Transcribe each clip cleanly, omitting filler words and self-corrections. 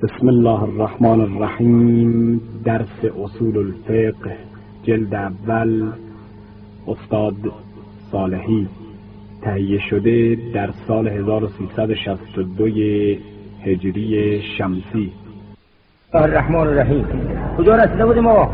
بسم الله الرحمن الرحیم. درس اصول الفقه جلد اول، استاد صالحی، تهیه شده در سال 1362 هجری شمسی. الرحمن الرحیم. کجا رسیده بودیم آقا؟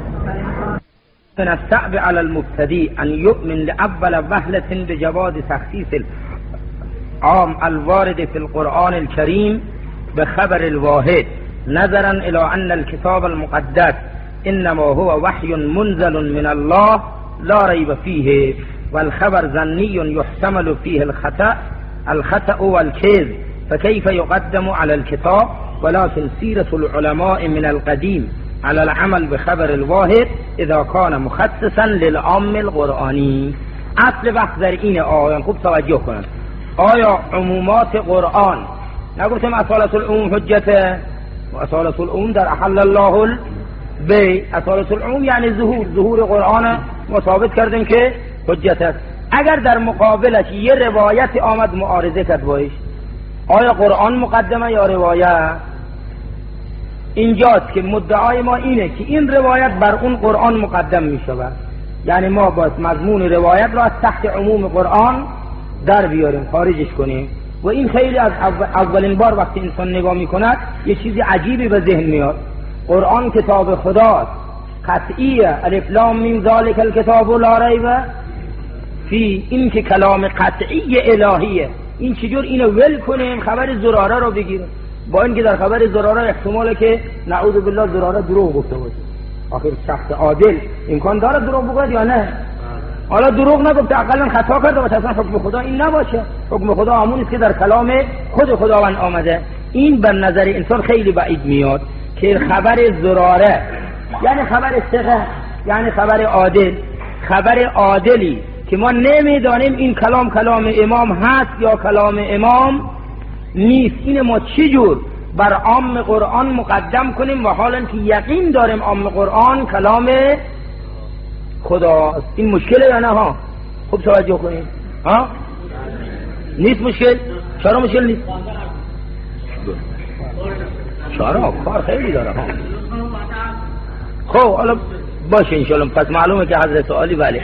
من الصعب على المبتدی ان يؤمن لأول وهلة بجواز تخصيص العام الوارد في القرآن الكريم بخبر الواحد نظرا الى ان الكتاب المقدس انما هو وحي منزل من الله لا ريب فيه والخبر ظني يحتمل فيه الخطأ والكذب فكيف يقدم على الكتاب؟ ولكن سيرة العلماء من القديم على العمل بخبر الواحد اذا كان مخصصا للعام القرآنی. اصل بحث در این آیان خوب توجه کنند. آیا عمومات قرآن، نگفتم اصالت العموم حجته و اصالت العموم در احل الله البی، اصالت العموم یعنی ظهور قرآن ما ثابت کردیم که حجت است. اگر در مقابلش یه روایت آمد معارضه کرد باش، آیا قرآن مقدمه یا روایت؟ اینجاست که مدعای ما اینه که این روایت بر اون قرآن مقدم می شود، یعنی ما باید مضمون روایت را از تحت عموم قرآن در بیاریم، خارجش کنیم. و این خیلی از اولین بار وقتی انسان نگاه میکند یه چیزی عجیبی به ذهن میاد. قرآن کتاب خداست، قطعیه، الف لام میم ذالک الکتاب لا ریب فی، این که کلام قطعی الهیه. این چجور اینو ول کنیم خبر زراره رو بگیریم، با اینکه در خبر زراره احتماله که نعوذ بالله زراره دروغ گفته باشه. آخر شخص عادل امکان داره دروغ بگه یا نه؟ حالا دروغ نگفته، اقلا خطا کرده و اصلا حکم خدا این نباشه. حکم خدا همون است که در کلام خود خداوند آمده. این بر نظر انسان خیلی بعید میاد که خبر زراره یعنی خبر ثقه، یعنی خبر عادل، خبر عادلی که ما نمیدانیم این کلام امام هست یا کلام امام نیست، این ما چجور بر عام قرآن مقدم کنیم و حالا که یقین داریم عام قرآن کلام خدا؟ این مشکله یا نه ها؟ خوب توجه کنید. ها؟ نیست مشکل؟ چرا مشکل نیست؟ چرا؟ کار خیلی داره ها. خب حالا باشه انشالله. پس معلومه که حضرت عالی بله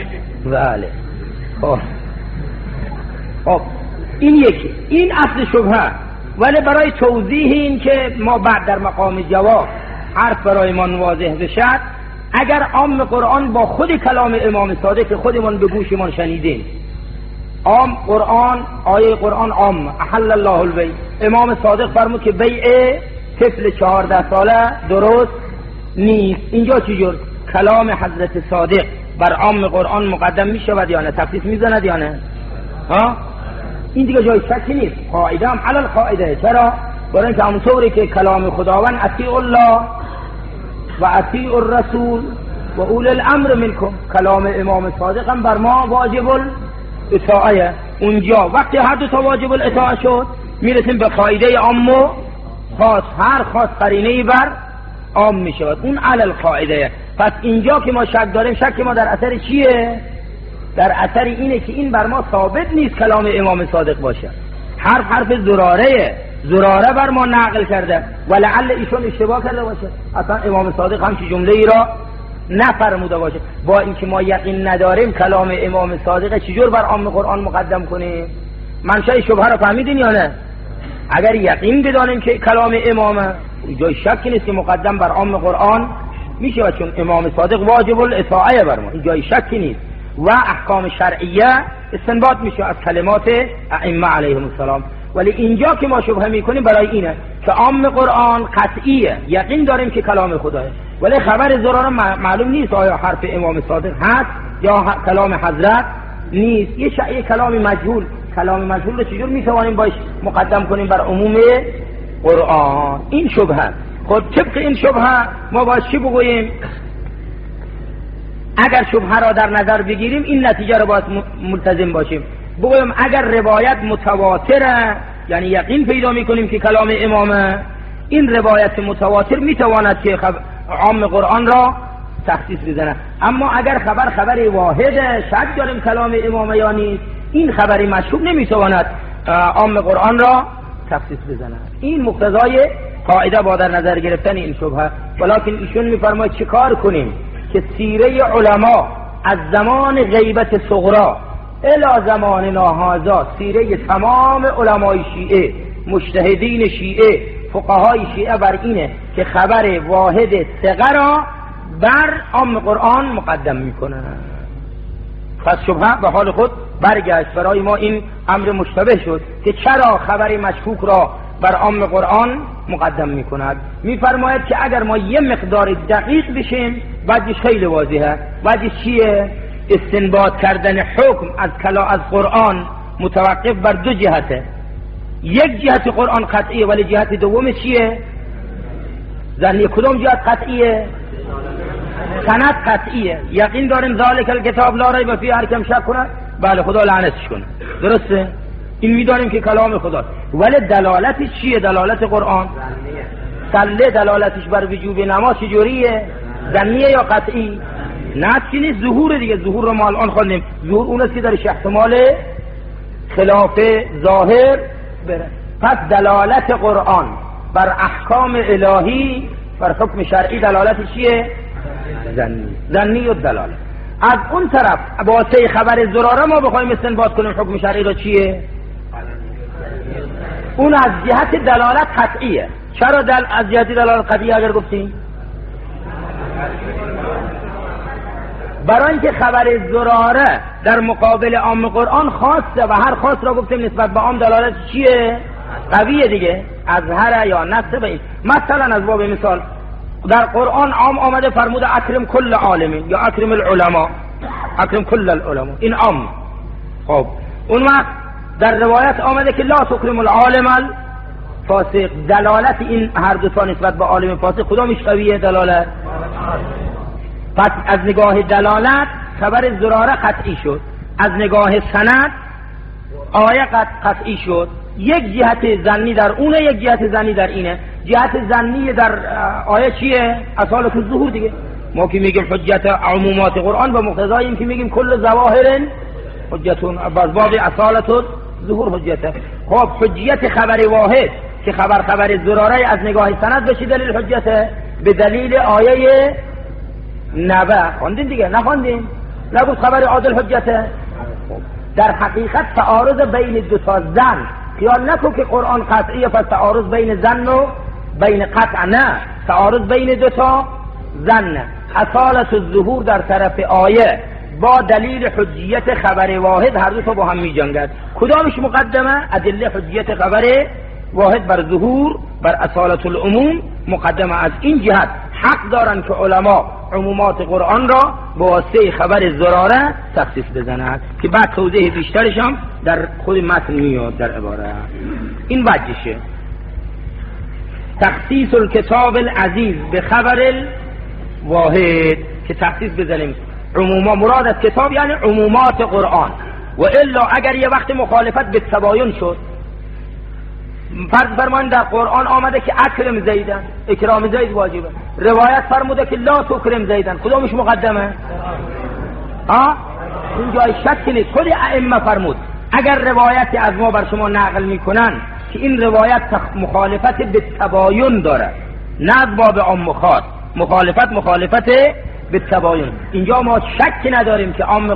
خب این یکی، این اصل شبهه. ولی برای توضیح این که ما بعد در مقام جواب حرف برای ما واضح بشد، اگر عام قرآن با خود کلام امام صادق خودمان به گوشمان شنیدیم، عام قرآن، آیه قرآن عام احل الله البیع، امام صادق فرمود که بیع طفل 14 ساله درست نیست، اینجا چجور کلام حضرت صادق بر عام قرآن مقدم می شود یا نه؟ تفصیل می زند یا نه؟ ها؟ این دیگه جای شکی نیست، قاعده هم علی القاعده. چرا؟ برای اینکه همونطوری که کلام خداوند اطیعوا الله و اطیعوا الرسول و اولی الامر منکم، کلام امام صادق هم بر ما واجب الاطاعه. اونجا وقتی هر دو تا واجب الاطاعه شد میرسیم به قاعده عام و خاص، هر خاص قرینه‌ای بر عام میشود، اون علی القاعده. پس اینجا که ما شک داریم، شک ما در اثر چیه؟ در اثر اینه که این بر ما ثابت نیست کلام امام صادق باشه. حرف زراره بر ما نقل کرده و لعل ایشون اشتباه کرده باشه، اصلا امام صادق همچی جمله ای را نفرموده باشه. با اینکه ما یقین نداریم کلام امام صادق چجور بر عام قرآن مقدم کنیم؟ منشأ شبهه را فهمیدین یا نه؟ اگر یقین بدانیم که کلام امامه، جای شکی نیست که مقدم بر عام قرآن میشه، چون امام صادق واجب الاطاعه بر ما، این جای شکی نیست. و احکام شرعیه استنباط میشه از کلمات ائمه علیهم السلام. ولی اینجا که ما شبهه میکنیم برای اینه که عام قرآن قطعیه، یقین داریم که کلام خداه، ولی خبر زراره معلوم نیست آیا حرف امام صادق هست یا کلام حضرت نیست. یه کلام مجهول، کلام مجهول رو چجور میتوانیم باش مقدم کنیم بر عموم قرآن؟ این شبهه. خود طبق این شبهه ما باید چی بگوییم؟ اگر شبهه را در نظر بگیریم این نتیجه را باید ملتزم باشیم، بگویم اگر روایت متواتره، یعنی یقین پیدا میکنیم که کلام امامه، این روایت متواتر میتواند که عام قرآن را تخصیص بزنه. اما اگر خبر واحده، شک داریم کلام امامه یا نیست، این خبر مشهور نمیتواند عام قرآن را تخصیص بزنه. این مقتضای قاعده با در نظر گرفتن این شبهه. ولکن ایشون میفرماید چه کار کنیم که سیره علما از زمان غیبت صغرا الی زماننا هذا، سیره تمام علمای شیعه، مجتهدین شیعه، فقهای شیعه بر اینه که خبر واحد ثقه را بر عام قرآن مقدم میکنن. پس شبهه به حال خود برگشت. برای ما این امر مشتبه شد که چرا خبر مشکوک را بر عام قرآن مقدم میکند. میفرماید که اگر ما یه مقدار دقیق بشیم بعدش خیلی واضحه. بعدش چیه؟ استنباط کردن حکم از قرآن متوقف بر دو جهته. یک جهت قرآن قطعیه ولی جهت دوم چیه؟ ظنی. کدوم جهت قطعیه؟ سند قطعیه. یقین داریم ذالک الکتاب لا ریب فیه، هر کم شک کنه بله خدا لعنتش کنه. درسته؟ این میدانیم که کلام خدا، ولی دلالتش چیه؟ دلالت قرآن سله دلالتش بر وجوب نماز چجوریه؟ ظنیه یا قطعی؟ نه چی نیست، ظهور دیگه. ظهور رو ما الان خوندیم، ظهور اون است که درش احتمال خلاف ظاهر بره. پس دلالت قرآن بر احکام الهی بر حکم شرعی دلالت چیه؟ ظنی و دلالت. از اون طرف واسه خبر زراره ما بخوایم استنباط کنیم حکم شرعی را چیه؟ اون از جهت دلالت قطعیه. چرا از جهت دلالت قطعیه اگر گفتیم؟ برای اینکه خبر زراره در مقابل عام قرآن خاصه و هر خاص را گفتیم نسبت به عام دلالت چیه؟ قویه دیگه. از هر یا نصب این. مثلا از باب مثال در قرآن عام آمده فرموده اکرم کل عالمین یا اکرم العلماء، اکرم کل العلماء، این عام. خب اون وقت در روایت آمده که لا تکرم العالم الفاسق. دلالت این هر دو تا نسبت به عالم فاسق کدامش قویه دلالت؟ پس از نگاه دلالت خبر زراره قطعی شد، از نگاه سند آیه قطعی شد. یک جهت ظنی در اونه، یک جهت ظنی در اینه. جهت ظنی در آیه چیه؟ اصالت الظهور دیگه. ما که میگیم حجت عمومات قرآن و مقتضای این که میگیم کل ظواهر حجتون، باز باب اصالت الظهور حجته. خب حجیت خبر واحد که خبر زراره از نگاه سند بشه دلیل حجته؟ به دلیل آیه نبا. خوندین دیگه؟ نخوندین؟ نگفت خبر عادل حجته؟ در حقیقت تعارض بین دو تا زن، خیال نکن که قرآن قطعیه پس تعارض بین زن و بین قطع، نه، تعارض بین دو تا زن. اصالت الظهور در طرف آیه با دلیل حجیت خبر واحد هر دو تا با هم می جنگد. کدامش مقدمه؟ ادله حجیت خبر واحد بر ظهور بر اصالت العموم مقدمه. از این جهت حق دارن که علما عمومات قرآن را با واسطه خبر زراره تخصیص بزنند که بعد توضیح بیشترش هم در خود متن میاد در عبارت. این وجهشه. تخصیص الکتاب العزیز به خبر الواحد، که تخصیص بزنیم عموما مراد از کتاب یعنی عمومات قرآن. و الا اگر یه وقت مخالفت به تباین شد، فرض فرمایید در قرآن آمده که اکرم زیدن، اکرام زید واجبه، روایت فرموده که لا تکرم زیدن، کدومش مقدمه؟ این جای شک نیست. خود ائمه فرمود اگر روایتی از ما بر شما نقل میکنن که این روایت مخالفت به تباین داره، نه از باب عام خاص، مخالفت به تباین، اینجا ما شک نداریم که عام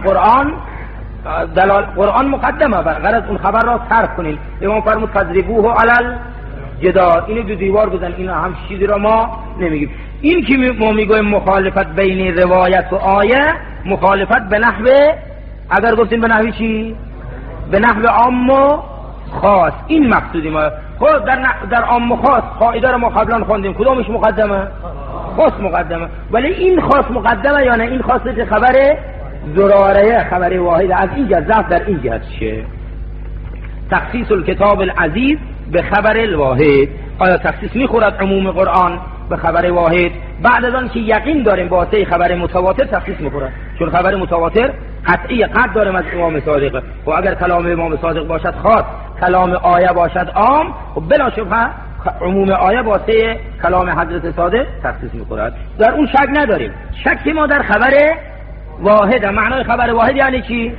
قرآن مقدمه بر غرض اون خبر را صرف کنین. امام فرمود فضربوه علی الجدار، اینو دو دیوار بزن. اینا هم چیزی را ما نمیگیم. این که ما میگویم مخالفت بین روایت و آیه، مخالفت به نحو، اگر گفتیم به نحوی چی؟ به نحو عام و خاص. این مقصودی ما. خب در عام و خاص قاعده را ما قبلا خوندیم، کدومش مقدمه؟ خاص مقدمه. ولی این خاص مقدمه یا نه؟ این خاصه خبر زراره، خبر واحد. از این جزاف در این جهت شه. تخصیص الکتاب العزیز به خبر الواحد. آیا تخصیص میخورد عموم قرآن به خبر واحد؟ بعد از آن که یقین داریم با واسطه خبر متواتر تخصیص میخورد، چون خبر متواتر قطعی قطع داریم از امام صادق. و اگر کلام امام صادق باشد خاص، کلام آیه باشد عام، و بلا شبهه عموم آیه واسطه کلام حضرت صادق تخصیص میخورد. در اون شک نداریم. شک ما در خبر واحد. معنای خبر واحد یعنی چی؟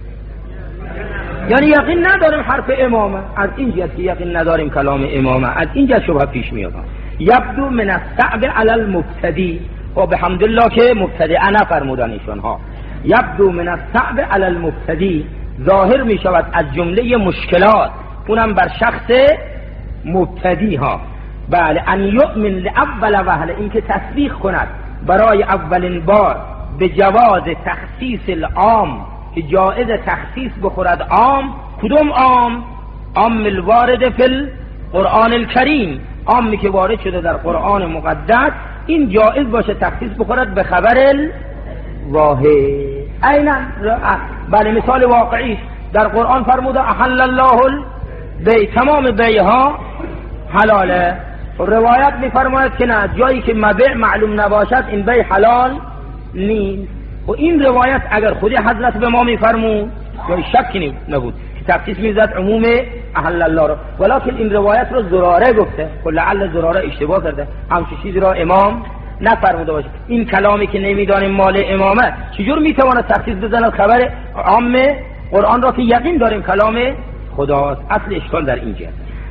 یعنی یقین نداریم حرف امامه. از این جهت که یقین نداریم کلام امامه، از این جهت شبهه پیش میاد. یبدو من الصعب علی المبتدی، و بحمدالله که مبتدئ نفرمودن ایشون ها. یبدو من الصعب علی المبتدی، ظاهر می شود از جمله مشکلات، اونم بر شخص مبتدی ها. بله، ان یؤمن لاول وهله، این که تصدیق کند برای اولین بار به جواز تخصیص العام، که جایز تخصیص بخورد عام. کدوم عام؟ عام الوارد فی القرآن الکریم، عامی که وارد شده در قرآن مقدس، این جایز باشه تخصیص بخورد به خبر الواحد. اینا بله، مثال واقعی در قرآن فرموده احل الله البیع، تمام بیعها حلاله. روایت میفرماید که نه، جایی که مبیع معلوم نباشد این بیع حلال نیست. و این روایت اگر خودی حضرت به ما میفرمود یا شکی نبود که تخصیص میزد عموم احل الله رو، ولکن این روایت رو زراره گفته، لعل زراره اشتباه کرده، همچین چیزی را امام نفرموده باشه. این کلامی که نمیدانیم مال امامه چجور میتواند تخصیص بزند خبر عام قرآن را که یقین داریم کلام خداست؟ اصل اشکال در اینجا.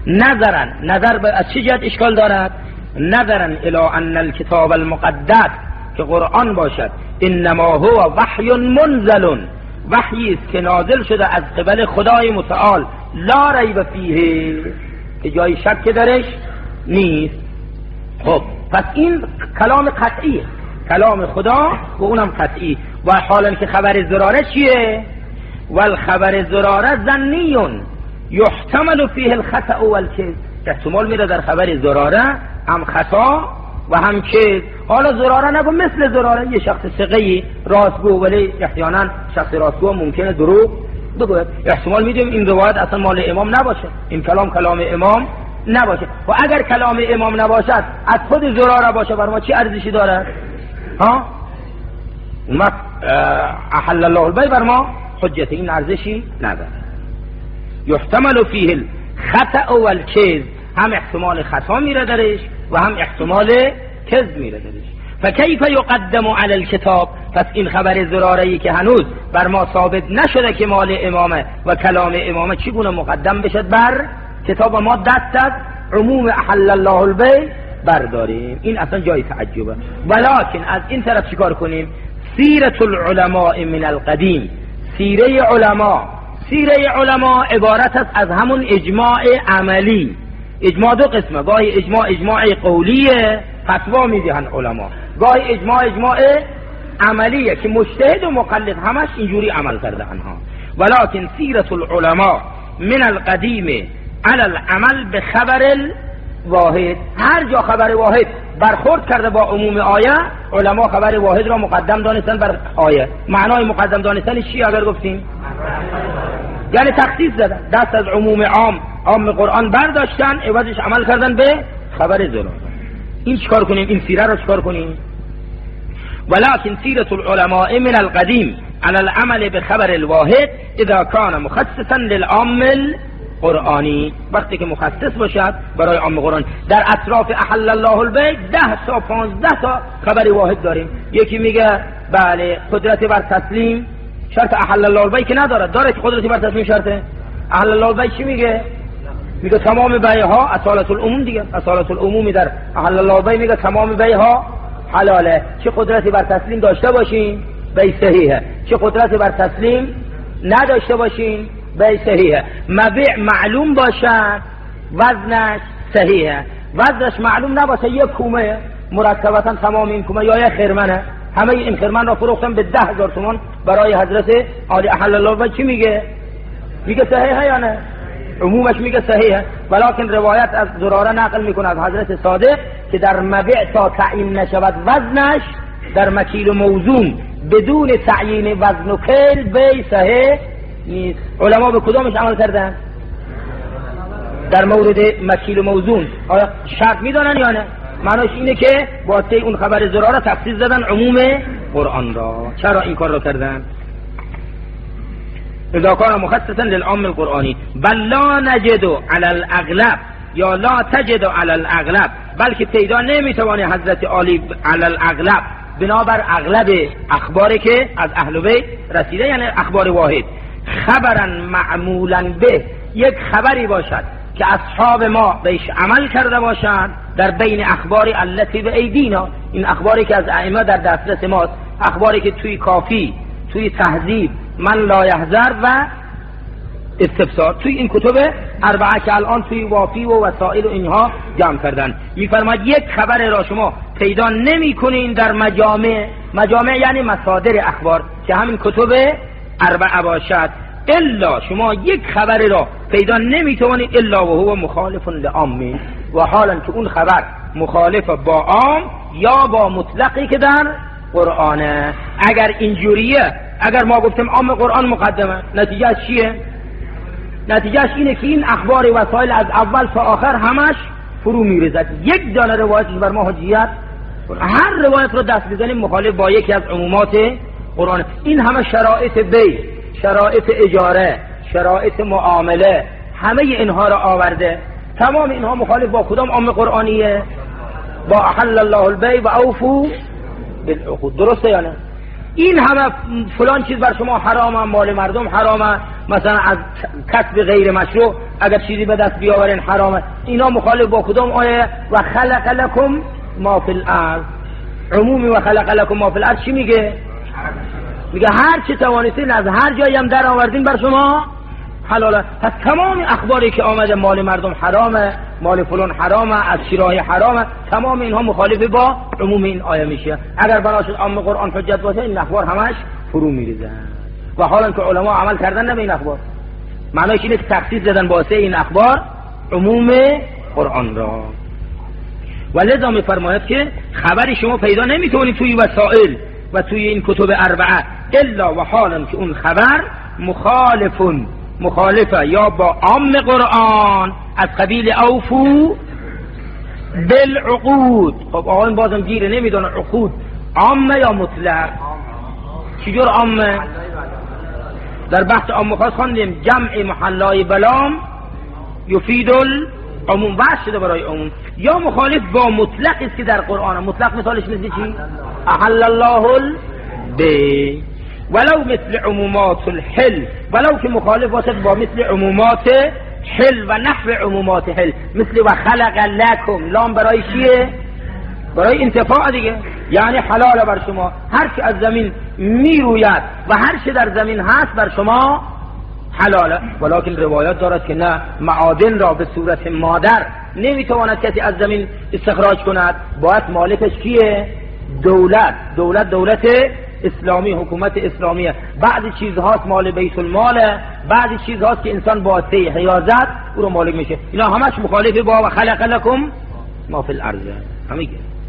نظر به از چه جهت اشکال دارد؟ نظرا الی ان الکتاب المقدس، که قرآن باشد، انما هو وحی منزل، وحی است که نازل شده از قبل خدای متعال، لا ریب فیه، که جای شک درش نیست. خب پس این کلام قطعی، کلام خدا و اونم قطعی. و حالا که خبر زراره چیه؟ والخبر زراره ظنیون یحتمل فیه الخطأ والکذب، احتمال میره در خبر زراره هم خطا و هم کذب. حالا زراره نگو، مثل زراره یه شخص ثقه‌ای راستگو، ولی احیانا شخص راستگو ممکنه دروغ بگوید. احتمال میدیم این روایت اصلا مال امام نباشه، این کلام امام نباشه. و اگر کلام امام نباشد، از خود زراره باشه، بر ما چی ارزشی داره؟ ها؟ ما احل الله البیع بر ما حجت، این ارزشی نداره. یحتمل فیه الخطأ والکذب، هم احتمال خطا میره درش و هم احتمال کذب میره درش. فکیف یقدم علی الکتاب، پس این خبر زراره‌ای که هنوز بر ما ثابت نشده که مال امامه و کلام امامه، چگونه مقدم بشد بر کتاب؟ ما دست از عموم احل الله البیع برداریم. این اصلا جای تعجبه. ولکن از این طرف چیکار کنیم؟ سیرت العلماء من القدیم، سیره علما عبارت است از همون اجماع عملی. اجماع دو قسمه، گاهی اجماع قولیه، فتوا میدهن علما، گاهی اجماع عملیه که مجتهد و مقلد همش اینجوری عمل کرده انها. ولکن سیرت العلماء من القدیم علی العمل به خبر الواحد، هر جا خبر واحد برخورد کرده با عموم آیه، علما خبر واحد را مقدم دانستن بر آیه. معنای مقدم دانستن چی اگر گفتیم؟ یعنی تخصیص دادن، دست از عموم عام قرآن برداشتن، عوضش عمل کردن به خبر زراره. این چیکار کنیم؟ این سیره رو چیکار کنیم؟ ولكن سیرة العلماء من القدیم على العمل بخبر الواحد اذا كان مخصصا للعام القرآنی، وقتی که مخصص باشد برای عام قرآن. در اطراف احل الله البیع 10 تا 15 تا خبر واحد داریم. یکی میگه بله قدرت بر تسلیم شرط احل الله البیع که نداره، داره که قدرتی بر تسلیم شرطه. احل الله البیع چی میگه؟ میگه تمام بیعها، اصالت العموم دیگه، اصالت العمومی در احل الله البیع میگه تمام بیعها حلاله. چه قدرتی بر تسلیم داشته باشین بیع صحیحه، چه قدرتی بر تسلیم نداشته باشین بیع صحیحه. مبیع معلوم باشه وزنش صحیحه، وزنش معلوم نباشه یک کومه مرتبتا تمام این کومه یا یک خرمنه، همه این خرمن را فروختن به 10,000 تومان برای حضرت عالی احل الله البیع، چی میگه؟ میگه صحیحه یا نه؟ عمومش میگه صحیحه. ولکن روایت از زراره نقل میکنه از حضرت صادق که در مبیع تا تعیین نشود وزنش در مکیل و موزون بدون تعیین وزن و کیل بیع صحیح نیست. علما به کدامش عمل کردن؟ در مورد مکیل و موزون آیا شرط میدانن یا نه؟ معناش اینه که واسه اون خبر زراره تخصیص دادن عموم قرآن را. چرا این کار را کردن؟ اذا كان مخصصا للعام القرآنی بل لا نجد على الاغلب، یا لا تجد على الاغلب، بلکه پیدا نمیتوانی حضرت عالی على الاغلب بنابر اغلب اخباری که از اهل بیت رسیده، یعنی اخبار واحد، خبرا معمولا به، یک خبری باشد که اصحاب ما بهش عمل کرده باشند در بین اخبار التی به ایدینا، این اخباری که از ائمه در دسترس ماست، اخباری که توی کافی، توی تهذیب، من لا یحذر و استفسار، توی این کتب اربعه که الان توی وافی و وسائل و اینها جمع کردن. میفرماید یک خبر را شما پیدا نمی کنین در مجامع یعنی مصادر اخبار که همین کتب اربعه باشد، الا شما یک خبر را پیدا نمی توانید الا و هو مخالف لعام، و حالا که اون خبر مخالف با عام یا با مطلقی که در قرآنه. اگر اینجوریه، اگر ما گفتیم عام قرآن مقدمه، نتیجه چیه؟ نتیجهش اینه که این اخبار وسائل از اول تا آخر همش فرو میریزد. یک دانه روایتش بر ما حجیت، هر روایت رو دست بزنیم مخالف با یکی از عمومات قرآن. این همه شرایط بی، شرایط اجاره، شرایط معامله، همه اینها را آورده، تمام اینها مخالف با کدام عام قرآنیه؟ با احل الله البیع و اوفوا بالعقود. درسته یا نه؟ این همه فلان چیز بر شما حرامه، مال مردم حرامه، مثلا از کسب غیر مشروع اگر چیزی به دست بیاورین حرامه، اینا مخالف با کدام آیه؟ و خلق لکم ما فی الارض. عمومی و خلق لکم ما فی الارض چی میگه؟ میگه هر چی توانستین از هر جایی هم در آوردین بر شما حلاله. پس تمام اخباری که آمده مال مردم حرامه، مال فلان حرامه، از شیراه حرامه، تمام اینها مخالف با عموم این آیه میشه. اگر بناشد عام قرآن حجت باشه این اخبار همش فرو میریزه، و حالا که علما عمل کردن نه به این اخبار، معنیش اینه که تخصیص دادن واسه این اخبار عموم قرآن را. و لذا میفرماید که خبری شما پیدا نمیتونید توی وسائل و توی این کتب اربعه الا و حالا که اون خبر مخالفه یا با عام قرآن از قبیل اوفو بالعقود. خب آقایون بازم گیره نمیدونه عقود عامه یا مطلق؟ چجور عامه؟ در بحث عام خاص خواندیم جمع محلای بلام یفید العموم، وحش شده برای عموم، یا مخالف با مطلق است که در قرآن. مطلق مثالش مثل چی؟ احل الله البیع، ولو مثل عمومات الحل، ولو که مخالف باشد با مثل عمومات حل و نحو عمومات حل، مثل و خلق لکم، لام برای چیه؟ برای انتفاع دیگه، یعنی حلال بر شما هر چی از زمین میروید و هر چی در زمین هست بر شما حلاله. ولکن روایات دارد که نه، معادن را به صورت مادر نمیتواند کسی از زمین استخراج کند، باید مالکش کیه؟ دولت اسلامی، حکومت اسلامیه. بعضی چیزهاست مال بیت الماله، بعضی چیزهاست که انسان با حیازت او رو مالک میشه. اینا همش مخالف با و خلق لکم ما فی الارض همه.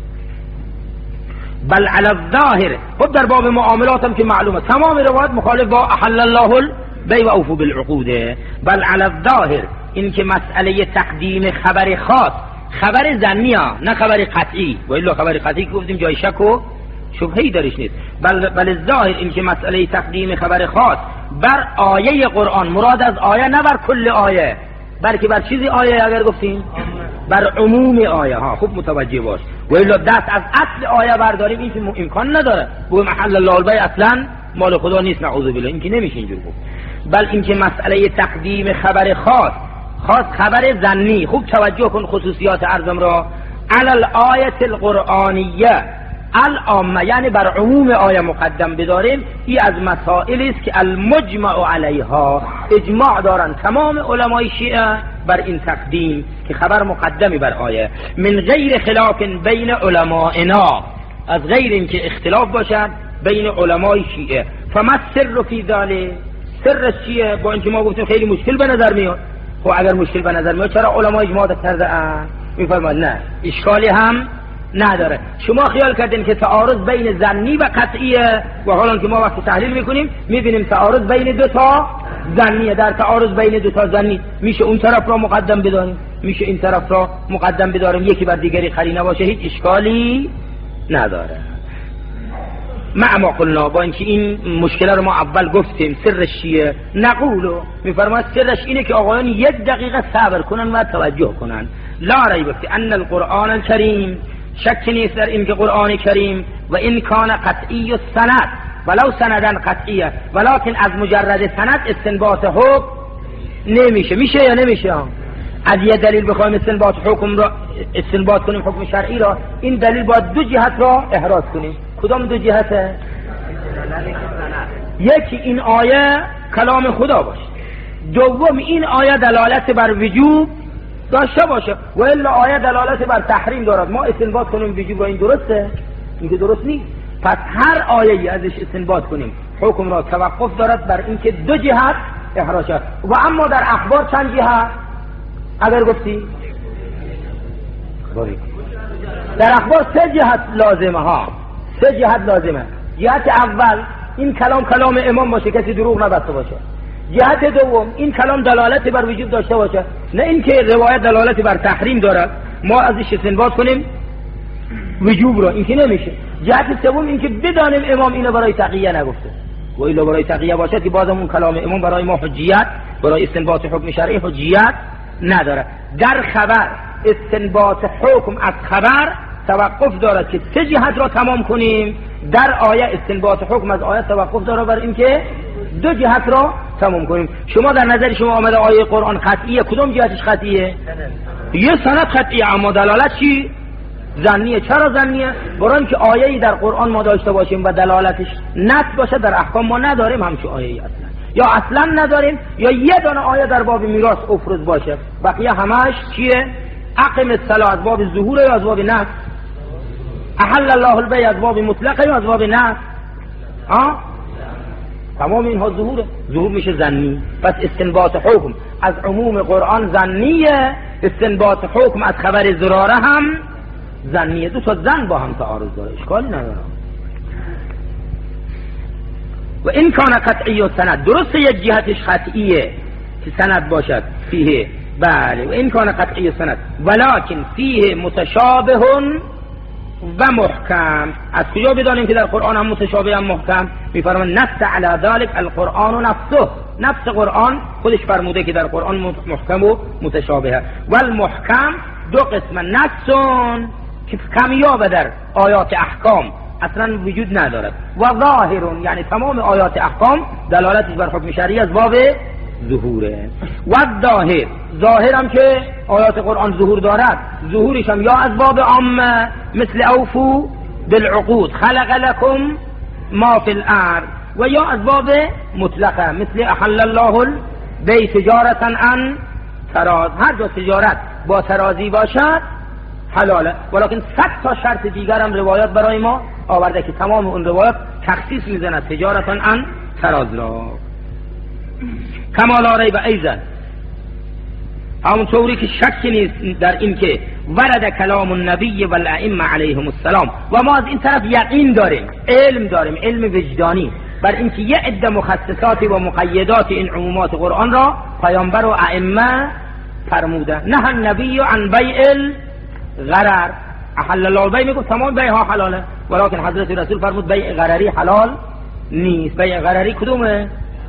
بل علی الظاهر، خب در باب معاملات هم که معلومه تمام روایات مخالف با احل الله البیع و اوفوا بالعقود. بل علی الظاهر، این که مسئله تقدیم خبر خاص، خبر ظنی نه خبر قطعی، و الا خبر قطعی که گفتیم جای شک و شبهه‌ای درش نیست. بل الظاهر، این که مسئله تقدیم خبر خاص بر آیه قرآن، مراد از آیه نه بر کل آیه، بلکه بر چیزی آیه اگر گفتیم بر عموم آیه ها، خوب متوجه باش. و الا دست از اصل آیه برداریم این که امکان نداره، بو محل الله البیع اصلا مال خدا نیست، نعوذ بالله، این که نمیشه اینجور گفت. بل این که مسئله تقدیم خبر خاص خبر ظنی، خوب توجه کن خصوصیات ارزم را، علی الآیه القرآنیه العامه، یعنی بر عموم آیه مقدم بداریم، این از مسائل است که المجمع علیها، اجماع دارن تمام علمای شیعه بر این تقدیم که خبر مقدمی بر آیه، من غیر خلاف بین علمائنا، از غیر اینکه اختلاف باشد بین علمای شیعه. فما السر فی ذلک، سر چیه؟ با اینکه ما گفتیم خیلی مشکل به نظر میاد. خب اگر مشکل به نظر میاد چرا علما اجماع کرده اند؟ میفرماید نه، اشکالی هم نداره. شما خیال کردین که تعارض بین ظنی و قطعیه، و حالا که ما وقتی تحلیل میکنیم میبینیم تعارض بین دو تا ظنیه. در تعارض بین دو تا ظنی میشه اون طرف را مقدم بداریم، میشه این طرف را مقدم بداریم، یکی بر دیگری قرینه باشه، هیچ اشکالی نداره. ما قلنا، با اینکه این مشکل رو ما اول گفتیم سرش چیه، نقولو میفرماید سرش اینه که آقایان یک دقیقه صبر کنن و توجه کنن. لا ریب فی ان القرآن الکریم، شک نیست در این که قرآن کریم و این کان قطعی السند، ولو سندن قطعیه، ولکن از مجرد سند استنباط حکم نمیشه. میشه یا نمیشه؟ از یه دلیل بخوایم استنباط کنیم حکم شرعی را، این دلیل باید دو جهت را احراز کنیم. کدام دو جهته؟ یکی این آیه کلام خدا باشه، دوم این آیه دلالت بر وجوب داشته باشه، و الا آیه دلالت بر تحریم دارد ما استنباط کنیم وجوب را. این درسته؟ این که درست نیست. پس هر آیه ازش استنباط کنیم حکم را توقف دارد بر اینکه دو جهت احراز شد. و اما در اخبار چند جهت اگر گفتی؟ در اخبار سه جهت لازمه ها، سه جهت لازمه. جهت اول این کلام امام باشه، کسی دروغ نبسته باشه. جهت دوم این کلام دلالت بر وجوب داشته باشه، نه اینکه روایت دلالت بر تحریم دارد ما ازش استنباط کنیم وجوب را، این که نمیشه. جهت سوم اینکه بدانیم امام اینو برای تقیه نگفته، و الا برای تقیه باشد که بازم اون کلام امام برای ما حجیت، برای استنباط حکم شرعی حجیت نداره. در خبر استنباط حکم از خبر توقف دارد که سه جهت را تمام کنیم. در آیه استنباط حکم از آیه توقف دارد بر اینکه دو جهت را تمام کنیم. شما در نظر شما آمده آیه قرآن قطعیه، کدوم جهتش قطعیه؟ یه سند قطعیه، اما دلالت چی؟ ظنیه. چرا ظنیه؟ برای اینکه آیه‌ای در قرآن ما داشته باشیم و دلالتش نص باشه، در احکام ما نداریم همچون آیه‌ای اصلا، یا اصلا نداریم، یا یه دانه آیه در باب میراث افروز باشه، بقیه همش چیه؟ اقم الصلاة از باب ظهور یا از باب نص؟ احل الله البیع از باب مطلق یا از باب نص؟ تمام اینها ظهور میشه ظنی. پس استنباط حکم از عموم قرآن ظنیه، استنباط حکم از خبر زراره هم ظنیه. دو تا ظن با هم تعارض داره، اشکالی نداره. و این کان قطعی و سند، درسته یک جهتش قطعیه که سند باشد فیه، بله، و این کان قطعی و سند، ولکن فیه متشابه و محکم. از کجا بدانیم که در قرآن هم متشابه هم محکم؟ میفرمان نص علی ذلك القرآن و نفسه، نفس قرآن خودش فرموده که در قرآن محکم و متشابه. و المحکم دو قسم، نصون که کمیابه در آیات احکام اصلا وجود ندارد، و ظاهرون یعنی تمام آیات احکام دلالتش بر حکم شرعی از باب ظهوره. و ظاهر، ظاهر هم که آیات قرآن ظهور دارد، ظهورش هم یا از باب عامه مثل اوفو بالعقود خلق لكم ما فی الارض، و یا از باب مطلقه مثل احل الله البیع تجارتا عن تراض. هر جا تجارت با ترازی باشد حلاله، ولیکن 100 تا شرط دیگر هم روایات برای ما آورده که تمام اون روایات تخصیص میزنه تجارتا عن تراض را. کما لا ریب ایضا، همونطوری که شک نیست در این که ورد کلام النبی و الائمه علیهم السلام، و ما از این طرف یقین داریم، علم داریم، علم وجدانی بر اینکه یه عده مخصصات و مقیدات این عمومات قرآن را پیامبر و ائمه فرموده. نه النبی عن بیع الغرر، احل الله البیع میگفت تمام بیع ها حلاله، ولیکن حضرت رسول فرمود بیع غرری حلال نیست. بیع غرری کدومه؟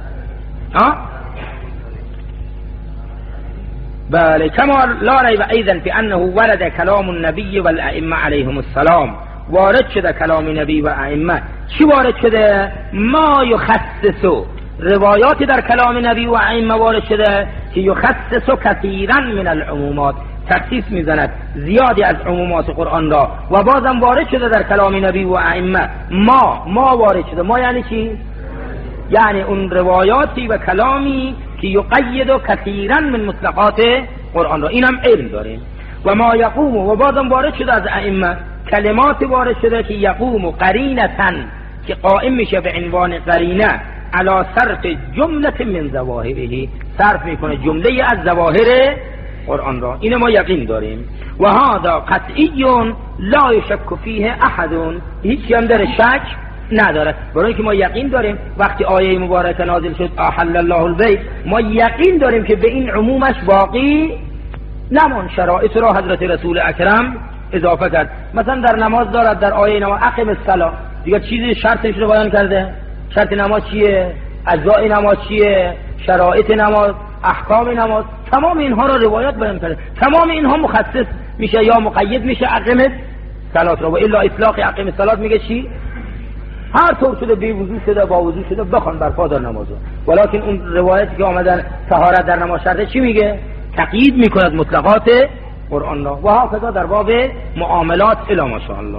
بله. کما لا ریب ایضا فی انه ورد کلام النبی و الائمه علیهم السلام، وارد شده کلام نبی و ائمه. چی وارد شده؟ ما یخصصو، روایاتی در کلام نبی و ائمه وارد شده که یخصصو کثیرا من العمومات، تخصیص میزند زیادی از عمومات قرآن را. و بازم وارد شده در کلام نبی و ائمه ما وارد شده. ما یعنی چی؟ یعنی اون روایاتی و کلامی که یقید و کثیرا من مطلقات قرآن را، اینم علم داریم. و ما یقوم، و بازم وارد شده از ائمه کلمات وارد شده که یقوم قرینتن، که قائم میشه به عنوان قرینه علی صرف جمله من ظواهره، صرف میکنه جمله از ظواهر قرآن را. این ما یقین داریم. و هذا قطعی لا یشک فیه احد، هیچ هم در شک نداره، برای اینکه ما یقین داریم وقتی آیه مبارکه نازل شد احل الله البیع، ما یقین داریم که به این عمومش باقی نمون. شرایط را حضرت رسول اکرم اضافه کرد. مثلا در نماز دارد، در آیه نماز اقم الصلاة، دیگه چیزی شرطش رو بیان کرده. شرط نماز چیه؟ اجزاء نماز چیه؟ شرایط نماز، احکام نماز، تمام اینها را روایات بیان کرده. تمام اینها مخصص میشه یا مقید میشه اقم الصلاة را. و الا اطلاق اقم الصلاة میگه چی؟ هر طور شده، بی وضو شده، با وضو شده، بخوان برپا در نمازو. ولیکن اون روایتی که آمدن طهارت در نماز شرطه چی میگه؟ تقیید میکند مطلقات قرآن را و هكذا در باب معاملات الی ماشاءالله.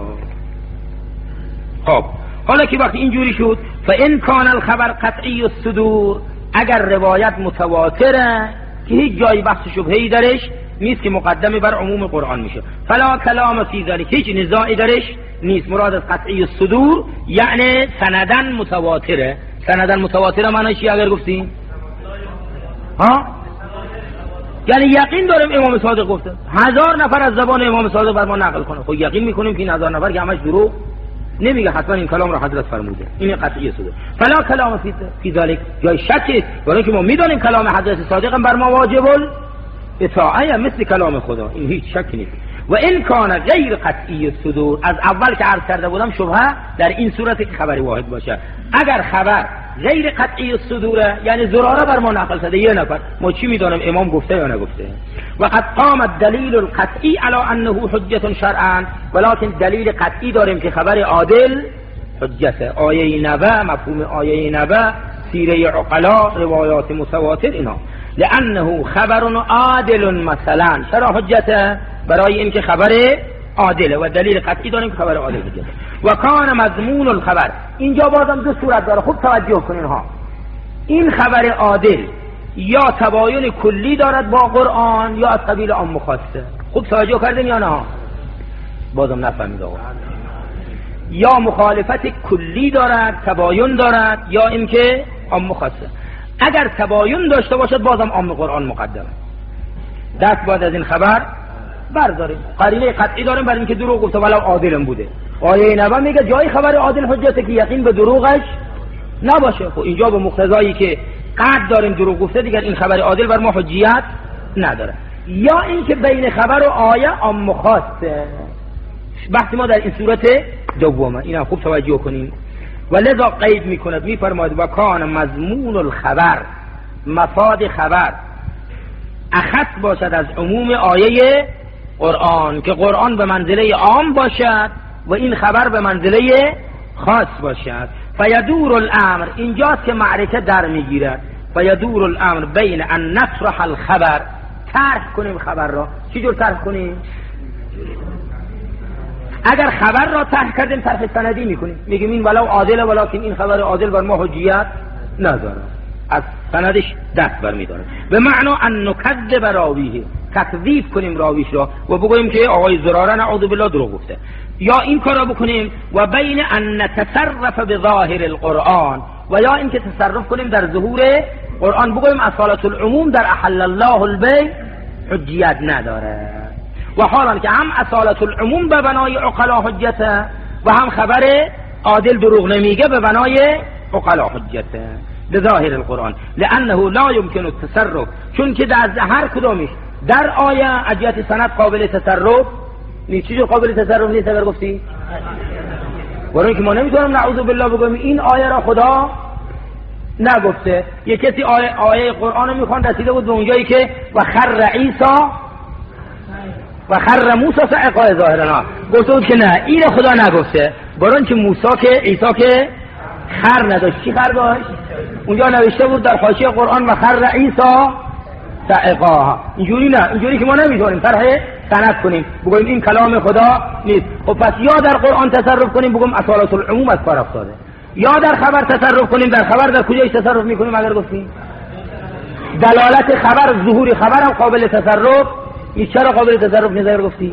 خب حالا که وقتی اینجوری شد، فان کان الخبر قطعی الصدور، اگر روایت متواتره که هیچ جای بحث شبهه‌ای درش نیست که مقدمه بر عموم قرآن میشه، فلا کلام فی ذلک، هیچ نزاعی درش نیست. مراد از قطعی الصدور یعنی سندن متواتره. سندن متواتره معنیش چی اگر گفتیم؟ یعنی یقین داریم امام صادق گفته، 1000 نفر از زبان امام صادق بر ما نقل کنه، خب یقین میکنیم که این 1000 نفر که همش دروغ نمیگه، حتما این کلام را حضرت فرموده. این قطعی صدور. فلا کلام فی ذلک، جای شکی، برای که ما میدونیم کلام حضرت صادق هم بر ما واجب اطاعه مثل کلام خدا، این هیچ شکی نیست. و این کان غیر قطعی الصدور، از اول که عرض کرده بودم شبهه در این صورت که خبر واحد باشه. اگر خبر غیر قطعی الصدوره یعنی زراره بر ما نقل شده یه نفر، ما چی میدونیم امام گفته یا نگفته؟ و قد قام الدلیل القطعی علی انه حجت شرعا، ولکن دلیل قطعی داریم که خبر عادل حجت. آیه نبأ، مفهوم آیه نبأ، سیره عقلا، روایات متواتر، اینا لانه خبر عادل مثلا. چرا حجته؟ برای اینکه خبر عادله و دلیل قطعی داریم که خبر عادل حجته. و کان مضمون الخبر، اینجا بازم دو صورت داره، خوب توجه کنین ها. این خبر عادل یا تباین کلی دارد با قرآن یا از قبیل عام خاصه. خوب توجه کردین یا نه؟ بازم نفهمید آقا. یا مخالفت کلی دارد، تباین دارد، یا اینکه عام خاصه. اگر تباین داشته باشد بازم عام قرآن مقدمه. دست باید از این خبر برداریم. قرینه قطعی داریم برای اینکه دروغ گفته ولو عادلم بوده. آیه نبأ میگه جای خبر عادل حجته که یقین به دروغش نباشه. خب اینجا به مقتضایی که قطع داریم دروغ گفته، دیگر این خبر عادل بر ما حجیت نداره. یا اینکه بین خبر و آیه عام خاصه. بحث ما در این صورت دومه، اینا خوب توجه کنیم. ولذا قید میکند، میفرماید و کان مضمون الخبر، مفاد خبر اخص باشد از عموم آیه قرآن، که قرآن به منزله عام باشد و این خبر به منزله خاص باشد. فیدور الامر، اینجاست که معرکه در میگیرد. فیدور الامر بین ان نطرح الخبر، طرح کنیم خبر را. چی جور طرح کنیم؟ اگر خبر را طرح کردیم طرح سندی میکنیم، میگیم این ولو عادله ولکن این خبر عادل بر ما حجیت نداره، از سندش دست برمیداره. به معنی ان نکذب راویه، تکذیب کنیم راویش را و بگوییم که آقای زراره نعوذ بالله دروغ گفته. یا این کارا بکنیم و بین ان نتصرف بظاهر القرآن، و یا اینکه تصرف کنیم در ظهور قرآن، بگوییم اصالت العموم در احل الله البیع حجیت نداره، و حالا که هم اصالت العموم به بنای عقلا حجته و هم خبر عادل دروغ نمیگه به بنای عقلا حجته بظاهر القرآن، لانه لا يمكن التصرف، چون که در هر کدومش در آیه اجیت سند قابل تصرف نیست. چیزی قابل تصرف نیست اگر گفتی؟ برای که ما نمیتونم نعوذ بالله بگم این آیه را خدا نگفته. یک کسی آیه قرآن رو میخوان، رسیده بود به اونجایی که و خر عیسی و خر موسی صعقا ظاهرا، گفته بود که نه این خدا نگفته، برای که موسی که عیسی که خر نداشت. چی خر داشت؟ اونجا نوشته بود در حاشیه قرآن و خر عیسی صعقا. اینجوری نه، اینجوری که ما نمیتونیم طرح سند کنیم بگویم این کلام خدا نیست. خب پس یا در قرآن تصرف کنیم بگم اصالت العموم از کار افتاده، یا در خبر تصرف کنیم. در خبر در کجایش تصرف میکنیم اگر گفتیم؟ دلالت خبر، ظهور خبر هم قابل تصرف نیست. چرا قابل تصرف نیست اگر گفتی؟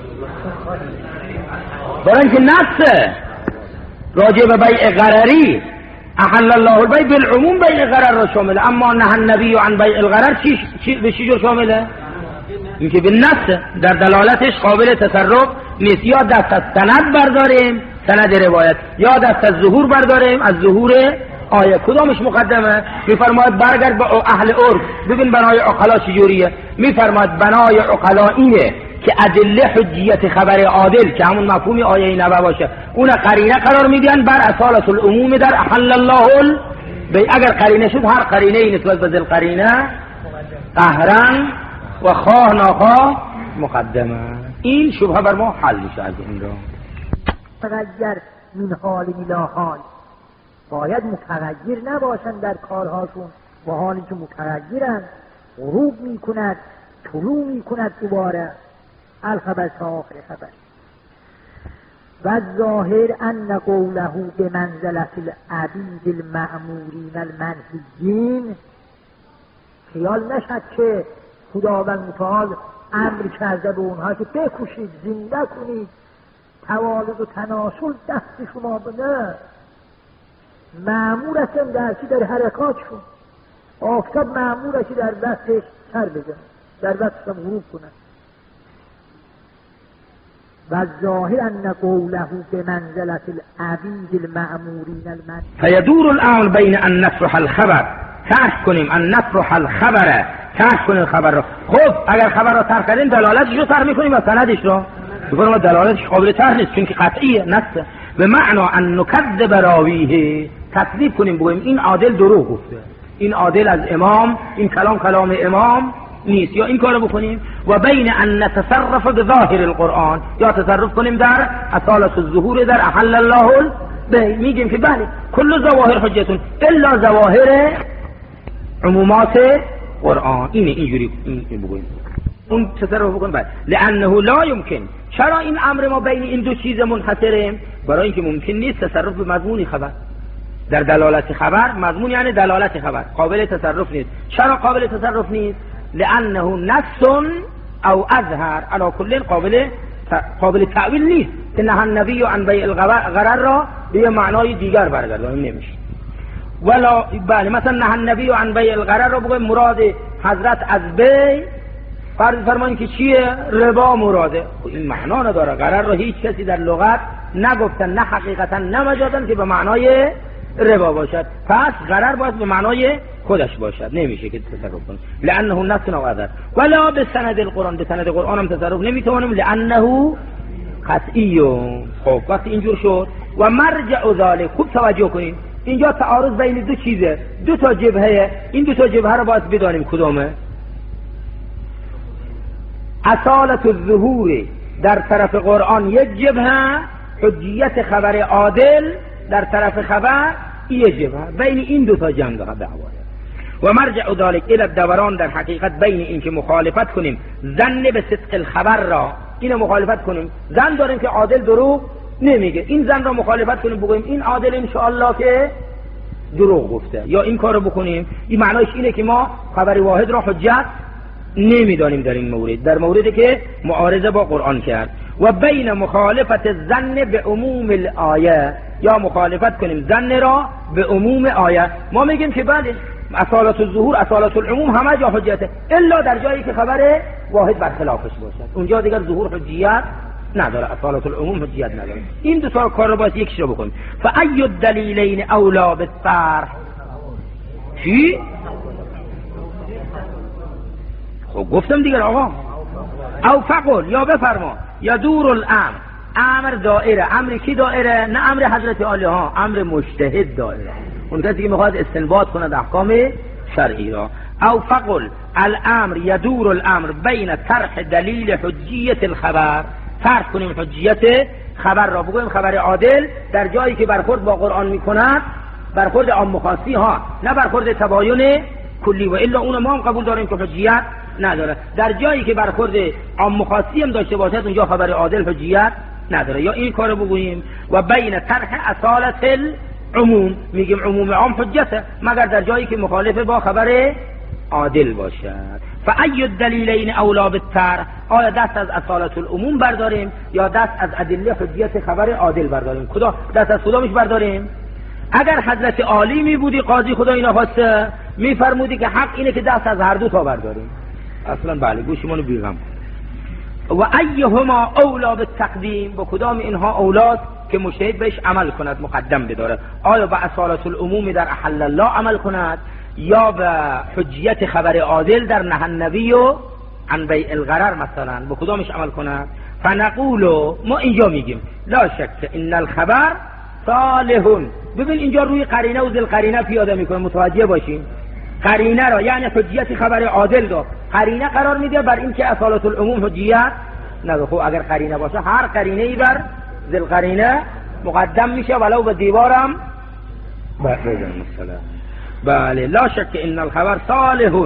برای اینکه نص راجع به بیع غرری احل الله البیع بالعموم بیع غرر را شامله، اما نهى النبی عن بیع الغرر به چی جور شامله؟ اینکه به نص در دلالتش قابل تصرف نیست. یا دست از سند برداریم، سند روایت، یا دست از ظهور برداریم، از ظهور آیه. کدامش مقدمه؟ میفرماید برگرد به اهل عرف ببین بنای عقلا چجوریه. میفرماید بنای عقلا اینه که ادله حجیت خبر عادل که همون مفهوم آیه نبأ باشه، اون قرینه قرار میدن بر اصالت العموم در احل الله البیع. اگر قرینه شد هر قرینه نسبت به ذل قرینه قهرن و خواه ناخواه مقدمه. این شبهه بر ما حل میشه از این را. تغییر من حال الى حال، باید متغیر نباشند در کارهاشون، و حالی که متغیرن غروب میکند طلوع می کند دوباره الخبر تا آخر خبر. و ظاهر ان قوله به منزلت العبید المأمورین المنهیین، خیال نشد که خداوند متعال امر کرده به اونها که بکشید، زنده کنید، توالد و تناسل دست شما نه، مأمورتن در چی؟ در حرکاتشون. آفتاب مأموره که در دستش سر بزنه، در دستش هم غروب کنه. و ظاهر ان قوله به منزلت العبید المأمورین المنهیین. فیدور الامر بین ان نطرح الخبر، طرح کنیم، ان نطرح الخبر، طرح کنیم خبر رو. خب اگر خبر رو طرح کردیم دلالتش رو طرح میکنیم و سندش رو میکنیم، دلالتش قابل طرح نیست چون که قطعیه نصه. به معنا ان نکذب راویه، تکذیب کنیم بگویم این عادل دروغ گفته، این عادل از امام، این کلام امام نیست، یا این کارو بکنیم. و بین ان نتصرف بظاهر القرآن، یا تصرف کنیم در اصالت الظهور، در احل الله به، میگیم که بله کل ظواهر حجتون الا ظواهر عمومات قرآن، اینجوری بگویم اون تصرف بکن. بعد لانه لا یمکن، چرا این امر ما بین این دو چیز منحصریم؟ برای اینکه ممکن نیست تصرف به مضمون خبر. در دلالت خبر، مضمون یعنی دلالت خبر، قابل تصرف نیست. چرا قابل تصرف نیست؟ لانه نص او اظهر، علی کل قابل تعویل نیست که نهى النبی عن بیع الغرر را به معنای دیگر برگردانیم، نمیشه. ولا بله مثلا نهى النبی عن بیع الغرر را بگویم مراد حضرت از بیع، فرض فرمایید که چیه؟ ربا مراده. این معنا نداره. غرر را هیچ کسی در لغت نگفتن، نه حقیقتا نه مجازا که به معنای ربا باشد. پس غرر باید به معنای خودش باشد، نمیشه که تصرف کنیم. لانه نص و اثر. ولا به سند القرآن، به سند قرآن هم تصرف نمیتونیم لانه قطعی. خب وقتی اینجور شد و مرجع ذلك، خوب توجه کنیم اینجا تعارض بین دو چیزه، دو تا جبهه. این دو تا جبهه رو باید بدانیم کدومه. اصالت الظهور در طرف قرآن یک جبهه، حجیت خبر عادل در طرف خبر یک جبهه. بین این دو تا جنگ دعواه. و مرجع ذلك الى الدوران، در حقیقت بین این که مخالفت کنیم ظن به صدق الخبر را، اینو مخالفت کنیم، ظن داریم که عادل دروغ نمیگه، این ظن را مخالفت کنیم بگویم این عادل انشاءالله که دروغ گفته، یا این کارو بکنیم. این معنیش اینه که ما خبر واحد را حجت نمیدانیم در این مورد، در موردی که معارضه با قرآن کرد. و بین مخالفت ظن به عموم الآیه، یا مخالفت کنیم ظن را به عموم آیه. ما میگیم که بله اصالت الظهور، اصالت العموم همه جا حجته، الا در جایی که خبر واحد برخلافش باشد، اونجا دیگر ظهور حجیت نداره، اصالت العموم حجیت نداره. این دو تا کار رو باید یکیش رو بکنیم. فأی الدلیلین اولا بالطرح. چی؟ خب گفتم دیگر آقا. او فقل، یا بفرما یدور الامر، امر دائره. امر کی دائره؟ نه امر حضرت عالی ها، امر مجتهد دائره، اون کسی که میخواد استنباط کند احکام شرعی را. او فقل الامر یدور الامر بین طرح دلیل حجیت الخبر، طرح کنیم حجیت خبر را، بگویم خبر عادل در جایی که برخورد با قرآن میکند، برخورد عام خاصی ها، نه برخورد تباین کلی، و الا اون ما هم قبول داریم که حجیت نداره. در جایی که برخورد عام خاصی هم داشته باشد اونجا خبر عادل حجیت نداره، یا این کارو بگوییم. و بین طرح اصالت العموم، میگیم عموم عام حجته مگر در جایی که مخالف با خبر عادل باشد. فأی الدلیلین اولا بالطرح، آیا دست از اصالت العموم برداریم یا دست از ادله حجیت خبر عادل برداریم؟ کدام دست از کدامش برداریم؟ اگر حضرت عالی می بودی قاضی خدا اینا خواسته میفرمودی که حق اینه که دست از هر دو تا برداریم، اصلا بله گوشمونو بیغم. و ایهما اولا بالتقدیم، با کدام اینها اولاست که مجتهد بهش عمل کند، مقدم بداره؟ آیا به اصالت العموم در احل الله عمل کند یا به حجیت خبر عادل در نهى النبی عن بیع الغرر مثلا، به کدامش عمل کند؟ فنقول، ما اینجا میگیم لا شک ان الخبر صالح. ببین اینجا روی قرینه و ذل قرینه پیاده میکنه، متوجه باشین. قرینه را یعنی حجیت خبر عادل رو قرینه قرار میده بر این که اصالت العموم حجیت نداره. خب اگر قرینه باشه هر قرینه ای بر ذل قرینه مقدم میشه ولو به دیوارم بزن مثلا. بله لا شک ان الخبر صالح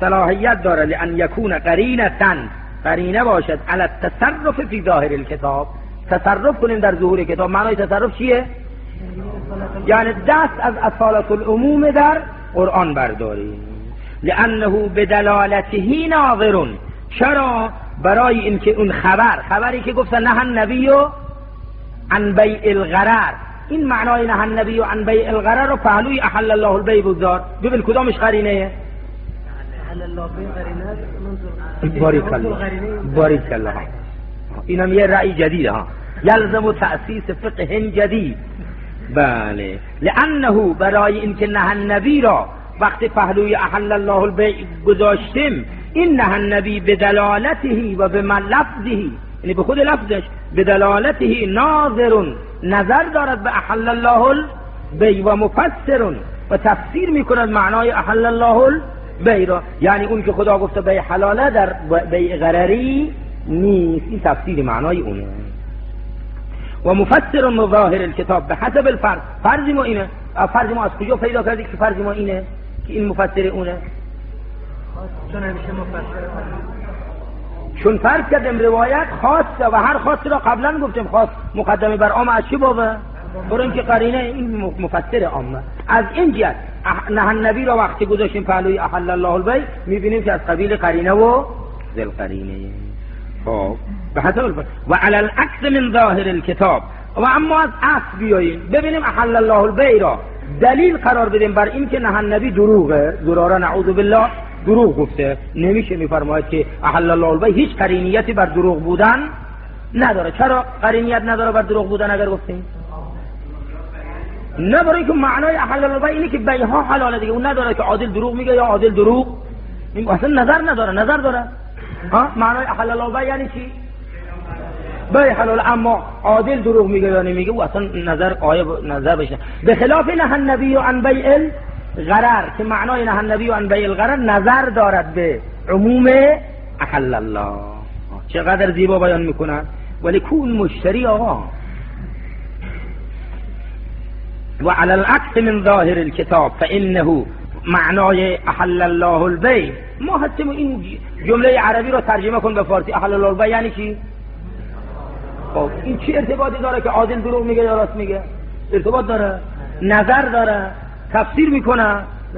صلاحیت داره لان یکون قرینه باشد علی التصرف فی ظاهر الکتاب، تصرف کنیم در ظهور کتاب. معنای تصرف چیه؟ یعنی دست از اصالت العموم در قرآن برداریم. لانه بدلالته ناظر، چرا؟ برای اینکه اون خبری که گفتن نهى النبی عن بیع الغرر، این معنای نهى النبی عن بیع الغرر رو پهلوی احل الله البیع بگذار. ببین کدامش قرینه؟ احل الله البیع قرینه. باریک الله. اینم یه رأی جدیده ها. یلزم تأسیس فقه جدید. بله، لانه برای اینکه نهى النبی را وقتی پهلوی احل الله البیع گذاشتیم، این نهى النبی بدلالته و بلفظه، یعنی به خود لفظش، بدلالته ناظر، نظر دارد به احل الله البیع و مفسر و تفسیر میکند معنای احل الله البیع را. یعنی اون که خدا گفته بیع حلاله در بیع غرری نیست، این تفسیر معنای اونه. و مفسر ظاهر الکتاب به حسب الفرض. فرض ما اینه. فرض ما از کجا پیدا کردی که فرض ما اینه که این مفسر اونه؟ چون همیشه مفسر، چون فرض کردیم روایت خاصه و هر خاصی را قبلا گفتیم خاص مقدمه بر عام. از چی بابه؟ برای اینکه قرینه این مفسر عامه. از این جهت نهى النبی را وقتی گذاشتیم پهلوی احل الله البیع میبینیم که از قبیل قرینه و ذل قرینه. خب به حسب الفرض و علی العکس من ظاهر الکتاب. و اما از اصل بیاییم ببینیم احل الله البیع را دلیل قرار بدیم بر این که نهى النبی دروغه، زراره نعوذ بالله دروغ گفته. نمیشه میفرماید که احل الله البیع هیچ قرینیتی بر دروغ بودن نداره. چرا قرینیت نداره بر دروغ بودن اگر گفتیم؟ نه، برای که معنای احل الله البیع اینه که بیع ها حلاله دیگه. اون نداره که عادل دروغ میگه یا عادل دروغ میگه، اصلا نظر نداره. نظر داره ها. معنای احل الله البیع یعنی چی؟ بیع حلال، اما عادل دروغ میگه یا نمیگه او اصلا نظر قایب نظر بشه. به خلاف نهى النبی عن بیع الغرر که معنای نهى النبی عن بیع الغرر نظر دارد به عموم احل الله. چقدر زیبا بیان میکنن. ولی کون مشتری آقا. و علی العکس من ظاهر الکتاب فانه معنای احل الله البیع. ما هستیم این جمله عربی رو ترجمه کن به فارسی. احل الله البیع یعنی چی؟ خب این چی ارتباطی داره که عادل دروغ میگه یا راست میگه؟ ارتباط داره، نظر داره، تفسیر میکنه.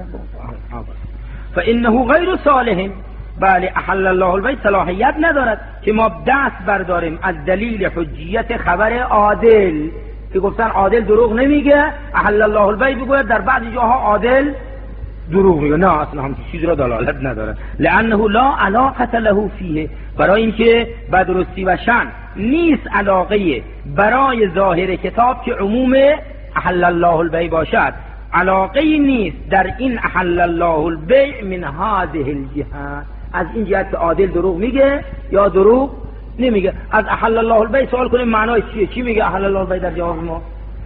فانه غیر صالح. بله، احل الله البیع صلاحیت ندارد که ما دست برداریم از دلیل حجیت خبر عادل که گفتن عادل دروغ نمیگه، احل الله البیع بگوید در بعضی جاها عادل دروغ میگه. نه، اصلا هم چیزی را دلالت نداره. لانه لا علاقه له فیه، برای اینکه بدرستی و شأن نیست علاقه برای ظاهر کتاب که عموم احل الله البیع باشد. علاقه نیست در این احل الله البیع من هذه الجهات، از این جهت که عادل دروغ میگه یا دروغ نمیگه. از احل الله البیع سوال کنیم معنای چیه؟ چی میگه احل الله البیع در جواب ما؟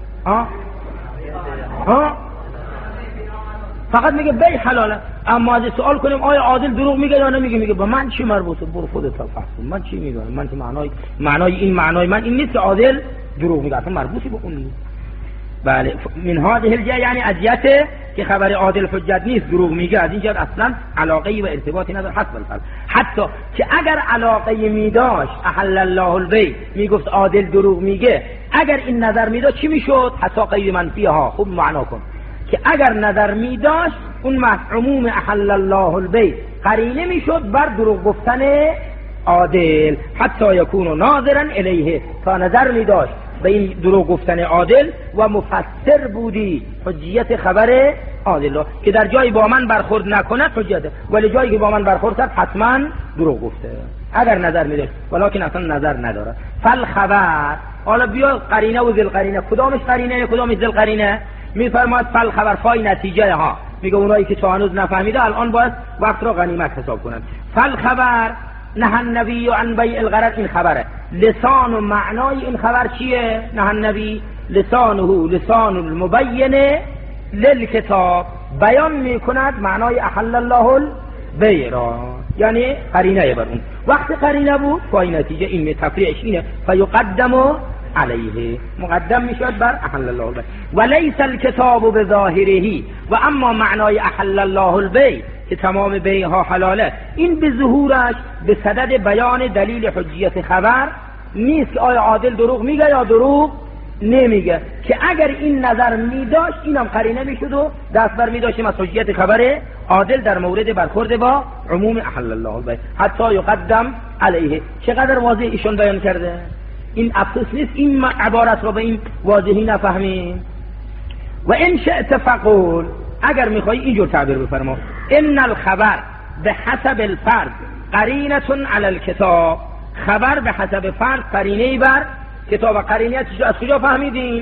فقط میگه بیع حلاله. اما از سوال کنیم آیا عادل دروغ میگه یا نمیگه، میگه با من چی مربوطه؟ برو خودت فحص. من چی میگم؟ من که معنای من این نیست که عادل دروغ میگه، اصلا مربوطی به اون نیست. بله، من هذه الجهه یعنی از جهت که خبر عادل حجت نیست، دروغ میگه، از این جهت اصلا علاقه و ارتباطی نداره. حسب الفرض. حتی که اگر علاقه میداشت احل الله البیع میگفت عادل دروغ میگه، اگر این نظر میداشت چی میشد؟ حتی قید منفی ها. خوب معنا کن که اگر نظر می داشت اون عموم احل الله البیع قرینه می شد بر دروغ گفتن عادل. حتی یکون ناظرا الیه، تا نظر می داشت به این دروغ گفتن عادل و مفسر بودی حجیت خبر عادل که در جایی با من برخورد نکنه حجته، ولی جایی که با من برخورد کرد حتما دروغ گفته اگر نظر می داشت، ولیکن اصلا نظر نداره. فالخبر، حالا بیا قرینه و ذل قرینه، کدامش قرینه کدامش ذل قرینه؟ میفرماید فل خبر فای نتیجه ها. میگه اونایی که تا هنوز نفهمیده الان باید وقت رو غنیمت حساب کنن. فل خبر نهى النبی عن بیع الغرر، این خبره. لسان و معنای این خبر چیه؟ نهى النبی لسانه لسان المبین للکتاب، بیان میکند معنای احل الله البیع را، یعنی قرینه بر اون. وقتی قرینه بود فای نتیجه، این تفریعش اینه فیقدم علیه، مقدم میشد بر احل الله البیع. و لیس الکتاب بظاهره، و اما معنای احل الله البیع که تمام بیعها حلاله، این به ظهورش به صدد بیان دلیل حجیت خبر نیست که آیا عادل دروغ میگه یا دروغ نمیگه، که اگر این نظر میداشت اینم قرینه میشد و دست بر میداشتیم از حجیت خبر عادل در مورد برخورد با عموم احل الله البیع حتی یقدم علیه. چقدر واضح ایشون بیان کرده. این افسوس نیست این عبارت رو به این واضحی نفهمیم. و ان شئت فقول، اگر میخوای اینجور تعبیر بفرما، ان الخبر به حسب الفرد قرینه علی الکتاب، خبر به حسب فرد قرینه بر کتاب. و قرینه‌اش از کجا فهمیدیم؟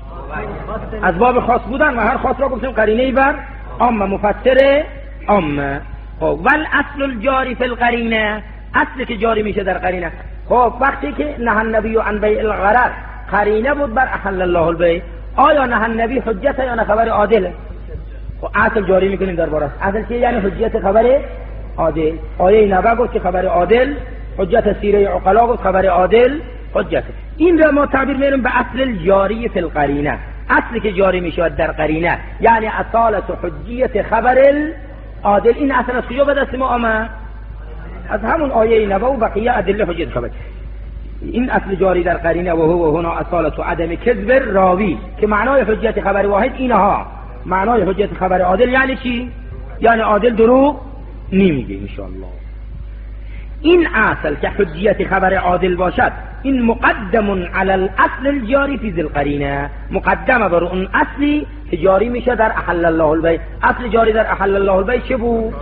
از باب خاص بودن و هر خاص را گفتیم قرینه بر عامه، مفسر عامه. خب ول اصل الجاری فی القرینه، اصلی که جاری میشه در قرینه. خب وقتی که نهى النبی عن بیع الغرر قرینه بود بر احل الله البیع، آیا نهى النبی حجت یا نه خبر عادله؟ خب اصل جاری میکنیم درباره اصل که یعنی حجت خبر عادل. آیه نبی گفت که خبر عادل حجت، سیره عقلا گفت خبر عادل حجت. این را ما تعبیر می‌کنیم به اصل الجاری فی القرینه، اصلی که جاری میشود در قرینه، یعنی اصالت حجیت خبر العادل. این اصل از کجا به دست ما آمد؟ از همون آیه نبی و بقیه ادله حجیت خبر. این اصل جاری در قرینه و هو هنا اصالت و عدم کذب راوی، که معنای حجیت خبر واحد اینها. معنای حجیت خبر عادل یعنی چی؟ یعنی عادل دروغ نمیگه ان شاء الله. این اصل که حجیت خبر عادل باشد، این مقدم علی الاصل الجاری فی ذی القرینه، مقدمه بر اون اصلی که جاری میشه در احل الله البیع. اصل جاری در احل الله البیع چه بود؟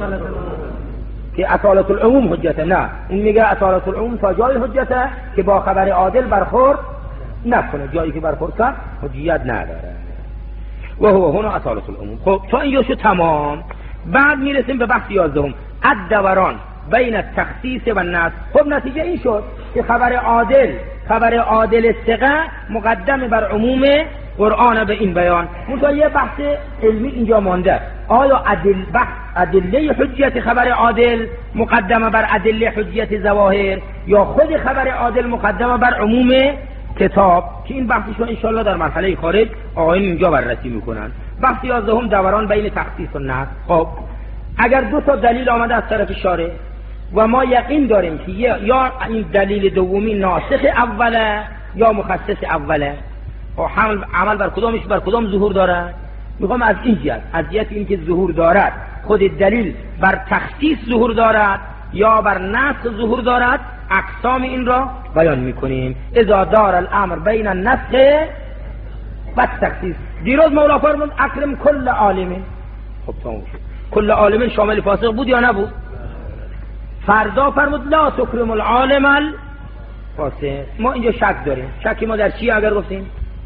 که اصالت العموم حجته. نه، این میگه اصالت العموم تا جای حجته که با خبر عادل برخورد نکنه، جایی که برخورد کرد حجیت نداره. و هو هنا اصالت العموم. خب تا اینجا شد تمام. بعد میرسیم به بحث 11 الدوران بین التخصیص و النص. خب نتیجه این شد که خبر عادل ثقه مقدم بر عموم قرآن به این بیان. منتها یه بحث علمی اینجا مانده، آیا ادله حجیت خبر عادل مقدمه بر ادله حجیت ظواهر یا خود خبر عادل مقدمه بر عموم کتاب؟ که این بحثشو انشاءالله در مرحله خارج آقایون اینجا بررسی میکنن. بحث 11 دوران بین تخصیص و نص. خب اگر دو تا دلیل آمده از طرف شارع و ما یقین داریم که یا این دلیل دومی ناسخ اوله یا مخصص اوله، و عمل بر کدام ظهور دارد؟ میخوام از این جهت، از جهت این که ظهور دارد خود دلیل بر تخصیص ظهور دارد یا بر نسخ ظهور دارد، اقسام این را بیان میکنیم. اذا دار الامر بین النسخ و التخصیص. دیروز مولا فرمود اکرم کل عالم. خب تمام شد. کل عالم شامل فاسق بود یا نبود؟ فردا فرمود لا تکرم العالم الفاسق. ما اینجا شک داریم. شکی ما در چی اگر گفتیم؟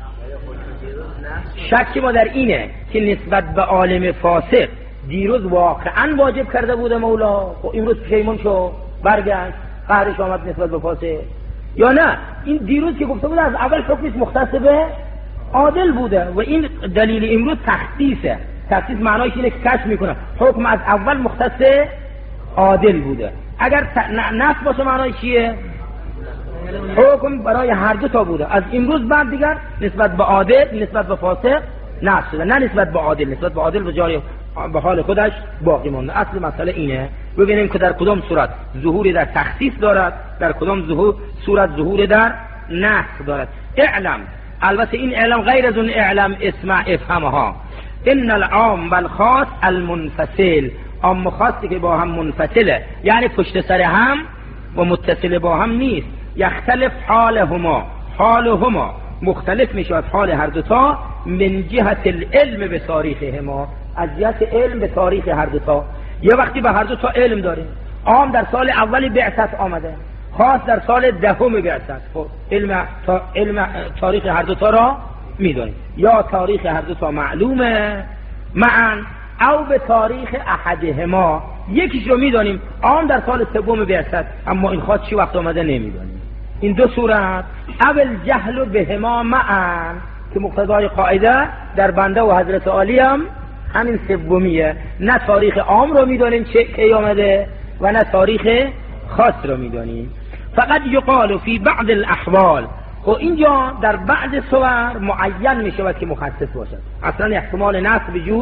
شکی ما در اینه که نسبت به عالم فاسق دیروز واقعا واجب کرده بوده مولا، و امروز پشیمون شو برگشت قهرش آمد نسبت به فاسق، یا نه این دیروز که گفته بوده از اول حکمش مختص به عادل بوده و این دلیل امروز تخصیصه. تخصیص معنایش اینه که کشف میکنه حکم از اول مختص عادل بوده. اگر نص باشه معنای چیه؟ حکم برای هر دو تا بوده، از امروز بعد دیگر نسبت به عادل نسبت به فاسق نص شده، نه نسبت به عادل. نسبت به عادل به جای به حال خودش باقی مونده. اصل مسئله اینه. ببینیم که در کدام صورت ظهوری در تخصیص دارد، در کدام صورت ظهور در نسخ دارد. اعلم، البته این اعلم غیر از اون اعلم اسمع افهمها، ان العام والخاص المنفصل، عام و خاصی که با هم منفصله یعنی پشت سر هم و متصل با هم نیست. یختلف حالهما مختلف میشود حال هر دوتا من جهت العلم به تاریخهما، از جهت علم به تاریخ هر دوتا. یه وقتی به هر دوتا علم داریم، عام در سال اولی بعثت آمده، خاص در سال دهم بعثت. خب علم تاریخ هر دوتا را میدانیم، یا تاریخ هر دوتا معلومه معا او به تاریخ احدهما، یکیش رو میدانیم عام در سال سوم بعثت، اما این خاص چی وقت آمده نمیدانیم. این دو صورت اول جهل بهما معا که مقتضای قاعده در بنده و حضرت عالی هم همین سومیه، نه تاریخ عام رو میدانیم چه کی آمده و نه تاریخ خاص رو میدانیم. فقط یقال فی بعض الاحوال، و اینجا در بعض صور معین میشه که مخصص باشد. اصلا احتمال نصب وجود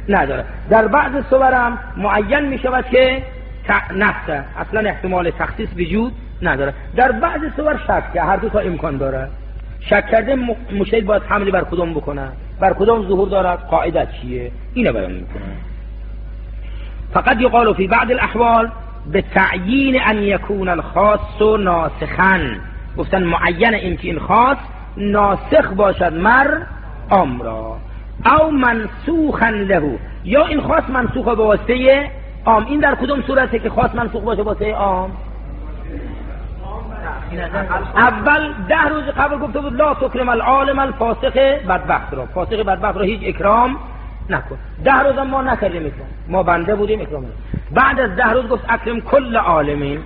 نداره. در بعض صور هم معین می شود که نفسه، اصلا احتمال تخصیص وجود نداره. در بعض صور شک، هر دو تا امکان داره. شک کرده مجتهد باید حملی بر کدوم بکنه، بر کدوم ظهور دارد، قاعده چیه، اینو بیان میکنه. فقط یقال فی بعض الاحوال به تعیین ان یکون الخاص ناسخا، گفتن معین این که این خاص ناسخ باشد مر عام را، او منسوخا له، یا این خاص منسوخ به واسطه عام. این در کدوم صورته که خاص منسوخ باشه به واسطه عام؟ اول 10 روز قبل گفته بود لا تکرم العالم الفاسق بدبخت را، فاسق بدبخت را هیچ اکرام نکن. 10 روز ما نکردیم اکرام، ما بنده بودیم اکرام نکن. بعد از 10 روز گفت اکرم کل عالمین.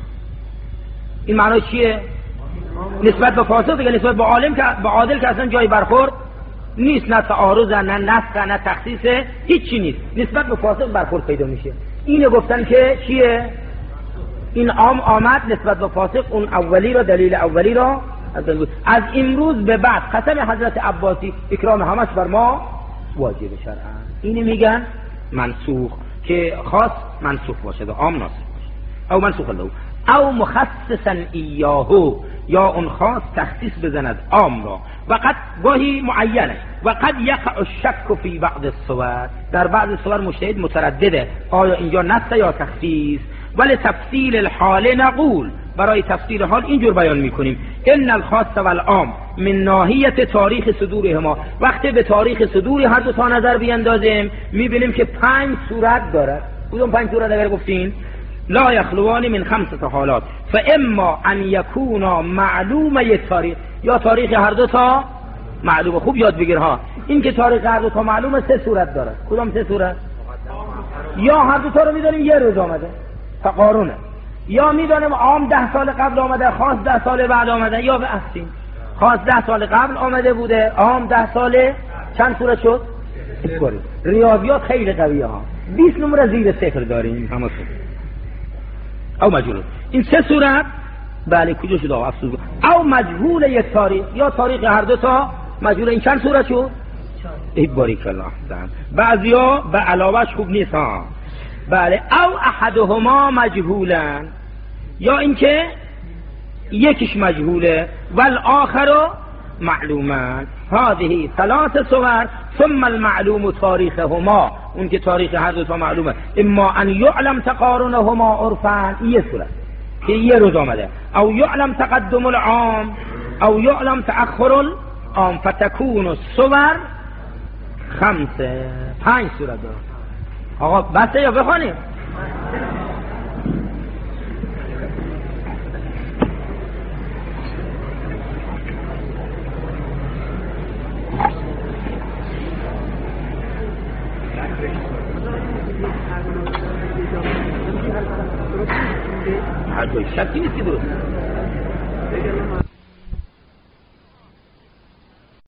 این معنی چیه؟ نسبت به فاسق دیگه، نسبت به عالم که به عادل که اصلا جای برخورد نیست، نه تعارض نه نسخ نه تخصیص، هیچی نیست، نسبت به فاسق برخورد پیدا میشه. اینو گفتن که چیه؟ این عام آمد نسبت به فاسق، اون اولی را، دلیل اولی را از امروز به بعد قسم حضرت عباسی اکرام همش بر ما واجب شرعا. اینو میگن منسوخ، که خاص منسوخ باشه و عام ناسخ باشه، او منسوخ له او مخصصا ایاهو، یا اون خاص تخصیص بزند عام را، و قد گاهی معینه، و قد یقع الشک فی بعض الصور، در بعض صور مجتهد متردده آیا اینجا نسخ یا تخصیص. ولی تفصیل الحال نقول، برای تفصیل حال اینجور بیان میکنیم ان الخاص والعام من ناحیت تاریخ صدورهما. وقتی به تاریخ صدور هر دو تا نظر بیندازیم میبینیم که 5 صورت داره. کدوم 5 صورت اگر گفتین؟ لا یخلوان من 5 حالات، فاما ان یکونا معلومه تاریخ، یا تاریخ هر دو تا معلومه. خوب یاد بگیر ها، این که تاریخ هر دو تا معلومه 3 صورت داره. کدوم 3 صورت؟ یا هر دو تا رو میدونیم یه روز آمده تقارنه، یا میدانیم عام 10 سال قبل آمده، خاص 10 سال بعد آمده، یا به عکسین خاص 10 سال قبل آمده بوده، عام 10 ساله. چند صورت شد؟ ریاضیات خیلی قویه ها، 20 نمره زیر صفر داریم همه. او مجهول، این 3 صورت بله کجا شد؟ افسوس. او مجهول یک تاریخ، یا تاریخ هر دو تا مجهول. این چند صورت شد؟ باریک الله. بعضیا به علاوهش خوب نیست ها. بله. او احدهما مجهولن، یا اینکه یکیش مجهوله والآخر معلومن. هذه 3 صور ثم المعلوم تاریخهما، اون که تاریخ هر دو تا معلومه. اما ان یعلم تقارنهما عرفا، یه صورت که یه روز آمده، او یعلم تقدم العام او یعلم تأخر العام، فتكون الصور 5 صورت داره. آقا بسته یا بخوانیم؟ هر دوی شکی نیست که درست